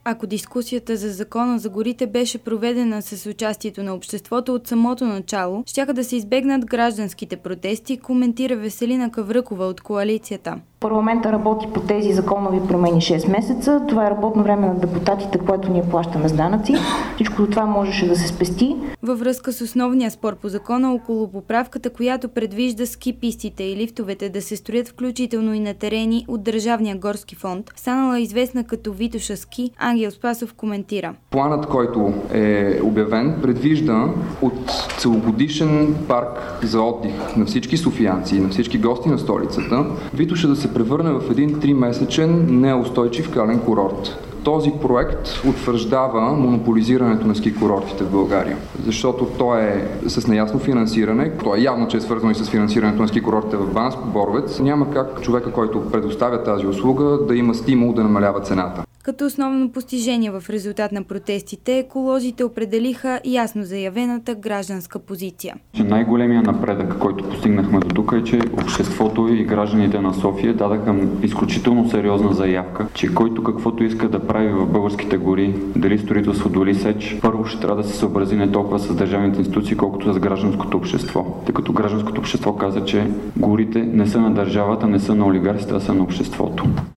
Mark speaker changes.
Speaker 1: Ако дискусията за закона за горите беше проведена с участието на обществото от самото начало, щяха да се избегнат гражданските протести, коментира Веселина Кавръкова от коалицията.
Speaker 2: Парламентът работи по тези законови промени 6 месеца. Това е работно време на депутатите, което ние плащаме с данъци. Всичко това можеше да се спести.
Speaker 1: Във връзка с основния спор по закона около поправката, която предвижда ски пистите и лифтовете да се строят включително и на терени от Държавния горски фонд, станала известна като Витоша ски, Ангел Спасов коментира.
Speaker 3: Планът, който е обявен, предвижда от целогодишен парк за отдих на всички софиянци и на всички гости на столицата, Витоша да се превърне в един 3-месечен неустойчив кален курорт. Този проект утвърждава монополизирането на ски курортите в България, защото той е с неясно финансиране, то е явно, че е свързано и с финансирането на ски курортите в Банско, Боровец. Няма как човека, който предоставя тази услуга, да има стимул да намалява цената.
Speaker 1: Като основно постижение в резултат на протестите, еколозите определиха ясно заявената гражданска позиция.
Speaker 4: Най-големия напредък, който постигнахме до тук е, че обществото и гражданите на София дадаха изключително сериозна заявка, че който каквото иска да прави в българските гори, дали строителство, дали сеч, първо ще трябва да се съобрази не толкова с държавните институции, колкото с гражданското общество. Тъй като гражданското общество каза, че горите не са на държавата, не са на олигарсите, а са на обществото.